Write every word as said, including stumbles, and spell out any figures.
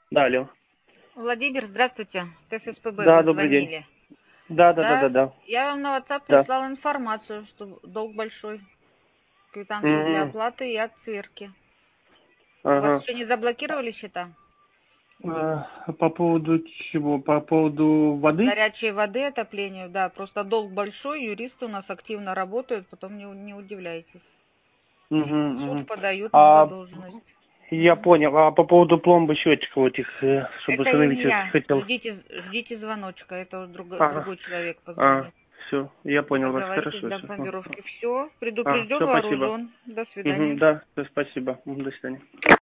Да, алло. Владимир, здравствуйте. С ССПБ Да, вы добрый день. звонили. Да, да, да, да, Да, да. я вам на WhatsApp Да. прислала информацию, что долг большой, квитанцию для М, оплаты и акт сверки. У вас Ага. еще не заблокировали счета? Э, По поводу чего? По поводу воды? Горячей воды, отоплению, да, просто долг большой, юристы у нас активно работают, потом не, не удивляйтесь. Угу, В суд угу. подают на А задолженность. я Мгм. понял. А по поводу пломбы счетчиков этих, э, чтобы Это и установить, не я я. хотел. Ждите, ждите звоночка, это друг- Ага. другой человек А, позвонит. все, я понял вас. Договоритесь Хорошо, до все. пломбировки. Все, А, предупрежден, все, спасибо. вооружен. До Угу, свидания. да, всё, спасибо. Мгм, до свидания.